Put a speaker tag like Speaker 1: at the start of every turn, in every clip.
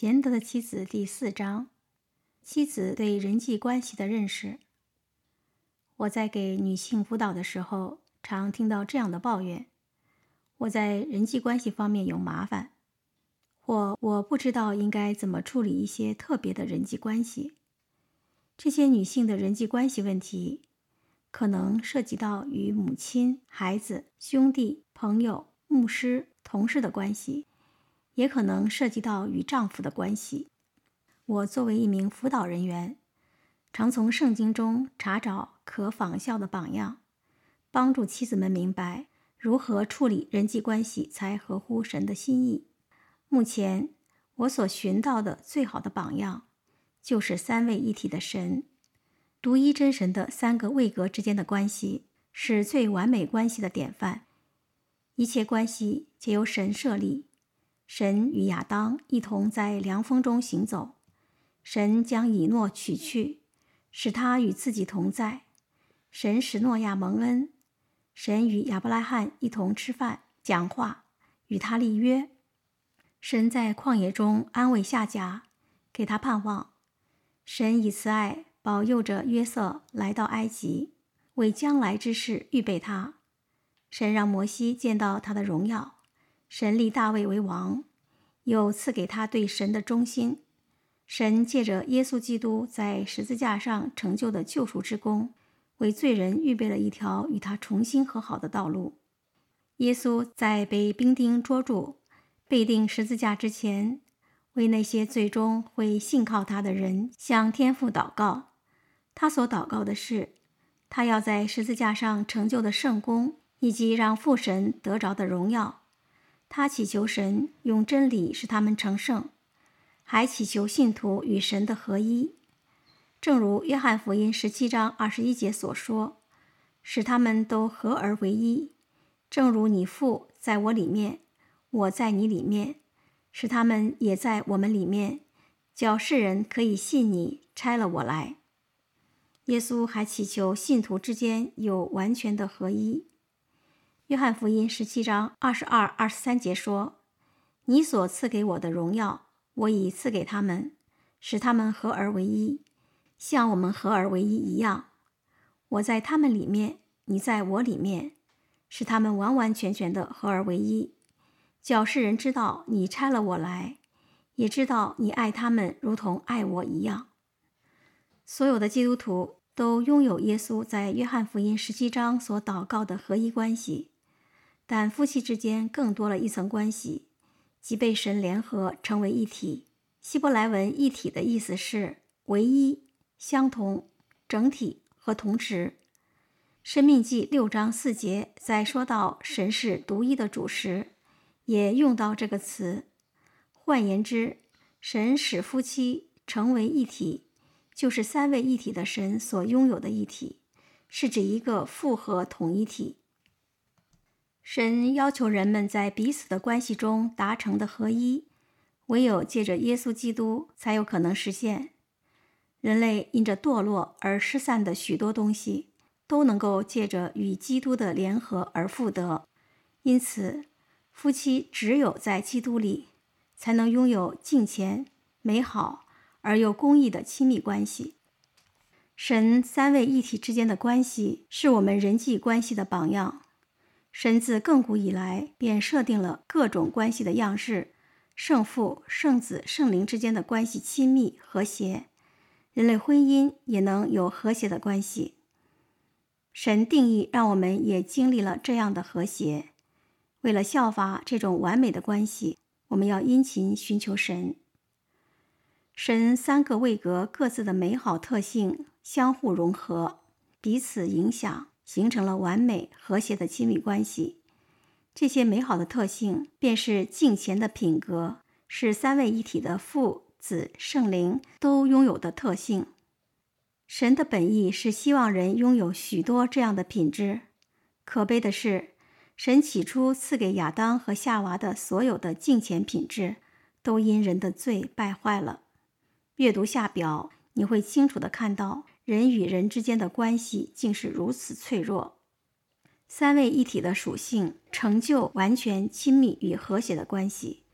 Speaker 1: 贤德的妻子第4章，妻子对人际关系的认识。我在给女性辅导的时候，常听到这样的抱怨：我在人际关系方面有麻烦，或我不知道应该怎么处理一些特别的人际关系。这些女性的人际关系问题，可能涉及到与母亲、孩子、兄弟、朋友、牧师、同事的关系，也可能涉及到与丈夫的关系。我作为一名辅导人员，常从圣经中查找可仿效的榜样，帮助妻子们明白如何处理人际关系才合乎神的心意。目前我所寻到的最好的榜样，就是三位一体的神。独一真神的三个位格之间的关系，是最完美关系的典范。一切关系皆由神设立。神与亚当一同在凉风中行走，神将以诺取去，使他与自己同在。神使诺亚蒙恩，神与亚伯拉罕一同吃饭讲话，与他立约。神在旷野中安慰夏甲，给他盼望。神以慈爱保佑着约瑟来到埃及，为将来之事预备他。神让摩西见到他的荣耀。神立大卫为王，又赐给他对神的忠心。神借着耶稣基督在十字架上成就的救赎之功，为罪人预备了一条与他重新和好的道路。耶稣在被兵丁捉住、被钉十字架之前，为那些最终会信靠他的人向天父祷告。他所祷告的是，他要在十字架上成就的圣功，以及让父神得着的荣耀。他祈求神用真理使他们成圣，还祈求信徒与神的合一。正如约翰福音17章21节所说，使他们都合而为一，正如你父在我里面，我在你里面，使他们也在我们里面，叫世人可以信你差了我来。耶稣还祈求信徒之间有完全的合一。约翰福音17章22、23节说，你所赐给我的荣耀，我已赐给他们，使他们合而为一，像我们合而为一一样。我在他们里面，你在我里面，使他们完完全全的合而为一，叫世人知道你差了我来，也知道你爱他们如同爱我一样。所有的基督徒都拥有耶稣在约翰福音17章所祷告的合一关系，但夫妻之间更多了一层关系，即被神联合成为一体。希伯来文一体的意思是唯一、相同、整体和同质。申命记6章4节在说到神是独一的主时，也用到这个词。换言之，神使夫妻成为一体，就是三位一体的神所拥有的一体，是指一个复合统一体。神要求人们在彼此的关系中达成的合一，唯有借着耶稣基督才有可能实现。人类因着堕落而失散的许多东西，都能够借着与基督的联合而复得。因此，夫妻只有在基督里，才能拥有敬虔、美好而又公义的亲密关系。神三位一体之间的关系，是我们人际关系的榜样。神自亘古以来便设定了各种关系的样式，圣父、圣子、圣灵之间的关系亲密和谐，人类婚姻也能有和谐的关系。神定义让我们也经历了这样的和谐。为了效法这种完美的关系，我们要殷勤寻求神。神三个位格各自的美好特性相互融合，彼此影响，形成了完美和谐的亲密关系。这些美好的特性便是敬虔的品格，是三位一体的父、子、圣灵都拥有的特性。神的本意是希望人拥有许多这样的品质。可悲的是，神起初赐给亚当和夏娃的所有的敬虔品质，都因人的罪败坏了。阅读下表，你会清楚地看到人与人之间的关系竟是如此脆弱。三位一体的属性成就完全亲密与和谐的关系，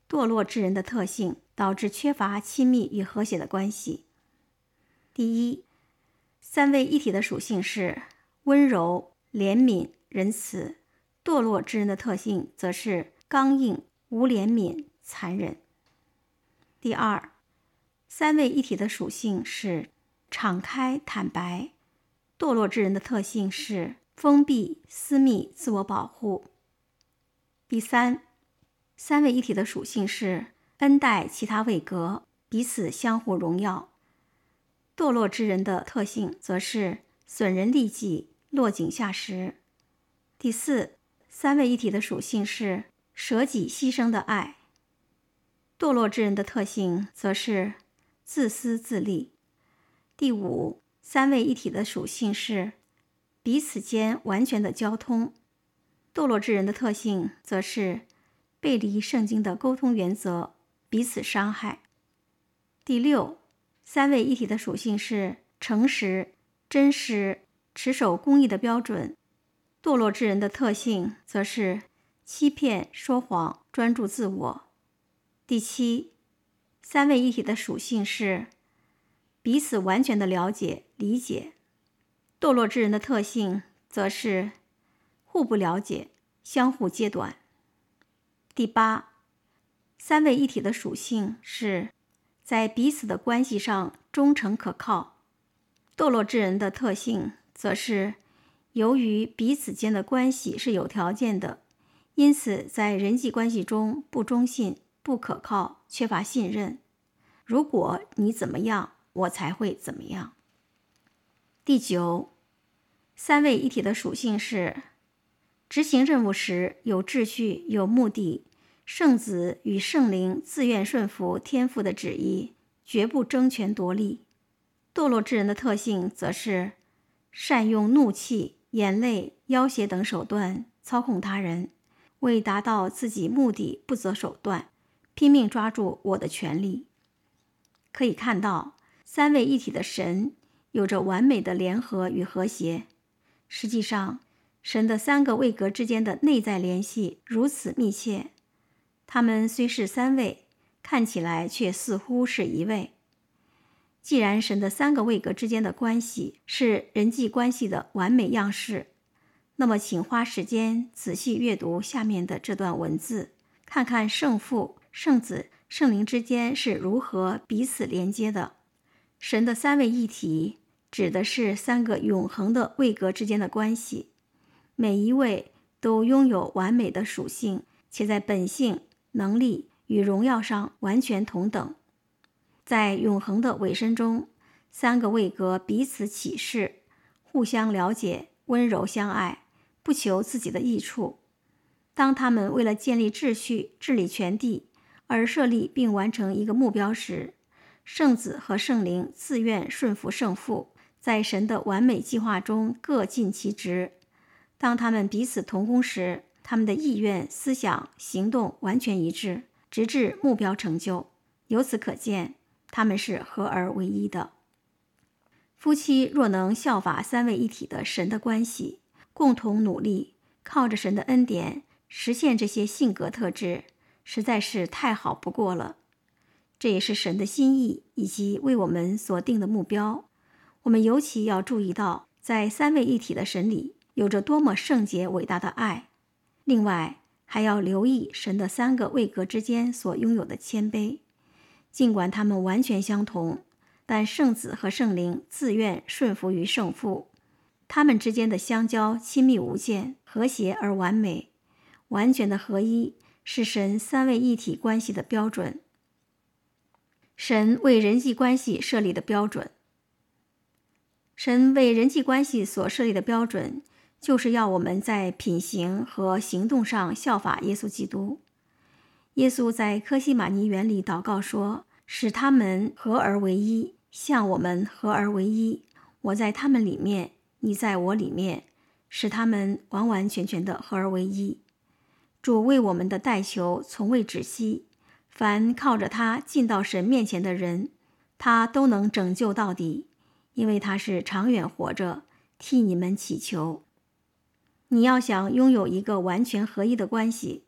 Speaker 1: 堕落之人的特性，导致缺乏亲密与和谐的关系。第一，三位一体的属性是温柔、怜悯、仁慈，堕落之人的特性则是刚硬、无怜悯、残忍。第二，三位一体的属性是敞开、坦白，堕落之人的特性是封闭、私密、自我保护。第三，三位一体的属性是恩待其他位格，彼此相互荣耀。堕落之人的特性则是损人利己，落井下石。第四，三位一体的属性是舍己牺牲的爱。堕落之人的特性则是自私自利。第五，三位一体的属性是彼此间完全的交通。堕落之人的特性则是背离圣经的沟通原则，彼此伤害。第六，三位一体的属性是诚实、真实、持守公义的标准。堕落之人的特性则是欺骗、说谎、专注自我。第七，三位一体的属性是彼此完全的了解、理解。堕落之人的特性则是互不了解，相互揭短。第八，三位一体的属性是在彼此的关系上忠诚可靠。堕落之人的特性则是由于彼此间的关系是有条件的，因此在人际关系中不忠信、不可靠，缺乏信任。如果你怎么样，我才会怎么样。第九，三位一体的属性是执行任务时有秩序、有目的，圣子与圣灵自愿顺服天父的旨意，绝不争权夺利。堕落之人的特性则是善用怒气、眼泪、要挟等手段操控他人，为达到自己目的不择手段，拼命抓住我的权利。可以看到，三位一体的神有着完美的联合与和谐。实际上，神的三个位格之间的内在联系如此密切，他们虽是三位，看起来却似乎是一位。既然神的三个位格之间的关系是人际关系的完美样式，那么请花时间仔细阅读下面的这段文字，看看圣父、圣子、圣灵之间是如何彼此连接的。神的三位一体指的是三个永恒的位格之间的关系，每一位都拥有完美的属性，且在本性、能力与荣耀上完全同等。在永恒的委身中，三个位格彼此启示，互相了解，温柔相爱，不求自己的益处。当他们为了建立秩序、治理全地而设立并完成一个目标时，圣子和圣灵自愿顺服圣父，在神的完美计划中各尽其职。当他们彼此同工时，他们的意愿、思想、行动完全一致，直至目标成就。由此可见，他们是合而为一的。夫妻若能效法三位一体的神的关系，共同努力，靠着神的恩典实现这些性格特质，实在是太好不过了。这也是神的心意以及为我们所定的目标。我们尤其要注意到，在三位一体的神里有着多么圣洁伟大的爱。另外，还要留意神的三个位格之间所拥有的谦卑。尽管他们完全相同，但圣子和圣灵自愿顺服于圣父，他们之间的相交亲密无间，和谐而完美。完全的合一是神三位一体关系的标准。神为人际关系设立的标准，神为人际关系所设立的标准，就是要我们在品行和行动上效法耶稣基督。耶稣在客西马尼园里祷告说，使他们合而为一，像我们合而为一，我在他们里面，你在我里面，使他们完完全全的合而为一。主为我们的代求从未止息，凡靠着他进到神面前的人，他都能拯救到底，因为他是长远活着，替你们祈求。你要想拥有一个完全合一的关系，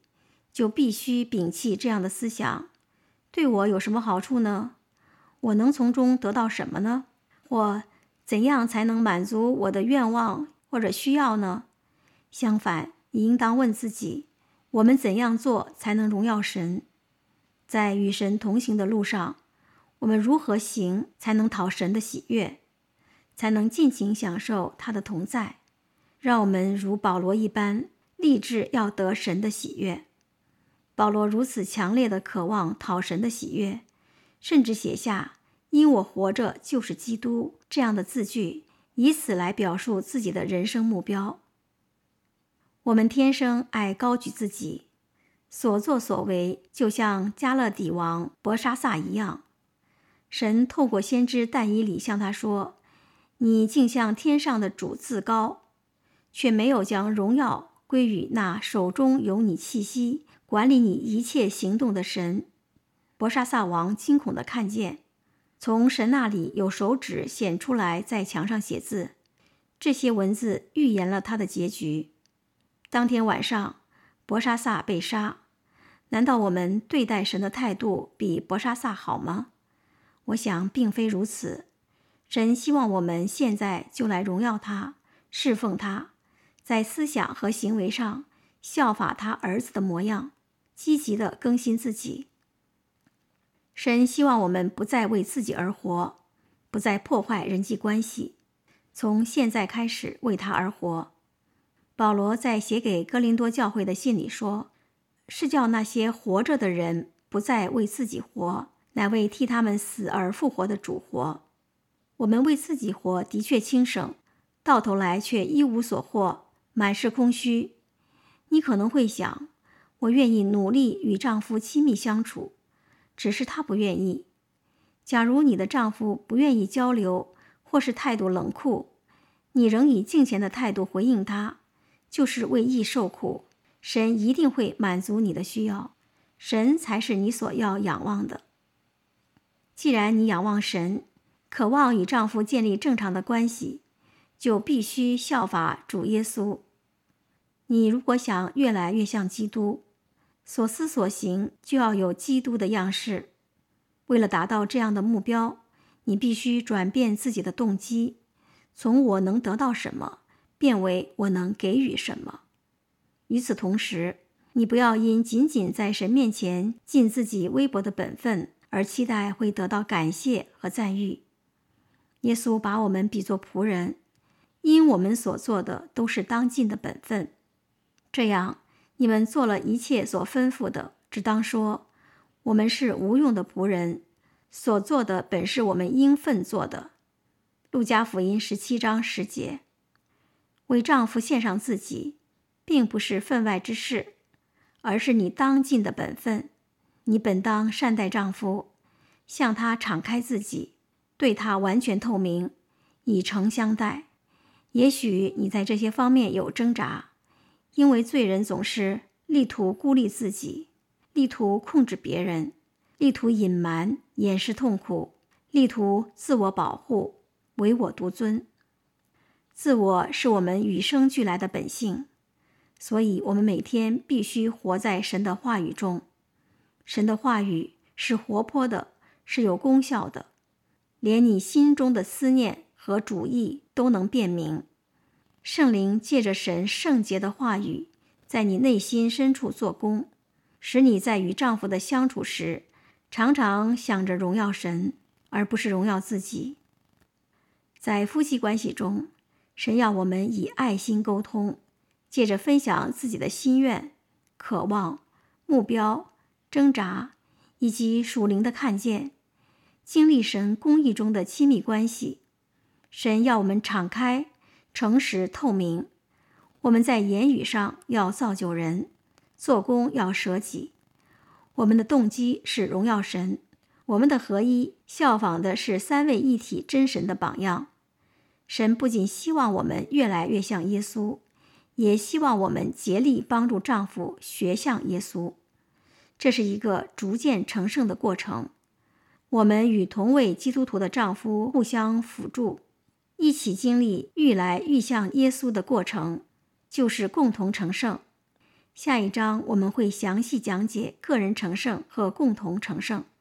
Speaker 1: 就必须摒弃这样的思想：对我有什么好处呢？我能从中得到什么呢？或怎样才能满足我的愿望或者需要呢？相反，你应当问自己：我们怎样做才能荣耀神？在与神同行的路上，我们如何行才能讨神的喜悦，才能尽情享受他的同在？让我们如保罗一般，立志要得神的喜悦。保罗如此强烈地渴望讨神的喜悦，甚至写下因我活着就是基督这样的字句，以此来表述自己的人生目标。我们天生爱高举自己，所作所为就像加勒底王伯沙撒一样。神透过先知但以理向他说：你竟向天上的主自高，却没有将荣耀归于那手中有你气息、管理你一切行动的神。伯沙撒王惊恐地看见，从神那里有手指显出来，在墙上写字。这些文字预言了他的结局。当天晚上，伯沙撒被杀。难道我们对待神的态度比伯沙撒好吗？我想并非如此。神希望我们现在就来荣耀他，侍奉他，在思想和行为上效法他儿子的模样，积极地更新自己。神希望我们不再为自己而活，不再破坏人际关系，从现在开始为他而活。保罗在写给哥林多教会的信里说，是叫那些活着的人不再为自己活，乃为替他们死而复活的主活。我们为自己活的确轻省，到头来却一无所获，满是空虚。你可能会想，我愿意努力与丈夫亲密相处，只是他不愿意。假如你的丈夫不愿意交流，或是态度冷酷，你仍以敬虔的态度回应他，就是为义受苦，神一定会满足你的需要。神才是你所要仰望的。既然你仰望神，渴望与丈夫建立正常的关系，就必须效法主耶稣。你如果想越来越像基督，所思所行就要有基督的样式。为了达到这样的目标，你必须转变自己的动机，从我能得到什么变为我能给予什么。与此同时，你不要因仅仅在神面前尽自己微薄的本分而期待会得到感谢和赞誉。耶稣把我们比作仆人，因我们所做的都是当尽的本分。这样，你们做了一切所吩咐的，只当说，我们是无用的仆人，所做的本是我们应分做的。路加福音17章10节。为丈夫献上自己，并不是分外之事，而是你当尽的本分。你本当善待丈夫，向他敞开自己，对他完全透明，以诚相待。也许你在这些方面有挣扎，因为罪人总是力图孤立自己，力图控制别人，力图隐瞒掩饰痛苦，力图自我保护，唯我独尊。自我是我们与生俱来的本性，所以我们每天必须活在神的话语中。神的话语是活泼的，是有功效的，连你心中的思念和主意都能辨明。圣灵借着神圣洁的话语，在你内心深处做工，使你在与丈夫的相处时，常常想着荣耀神，而不是荣耀自己。在夫妻关系中，神要我们以爱心沟通，借着分享自己的心愿、渴望、目标、挣扎以及属灵的看见，经历神公义中的亲密关系。神要我们敞开、诚实、透明。我们在言语上要造就人，做工要舍己。我们的动机是荣耀神，我们的合一效仿的是三位一体真神的榜样。神不仅希望我们越来越像耶稣，也希望我们竭力帮助丈夫学像耶稣。这是一个逐渐成圣的过程。我们与同为基督徒的丈夫互相辅助，一起经历愈来愈像耶稣的过程，就是共同成圣。 下一章我们会详细讲解个人成圣和共同成圣。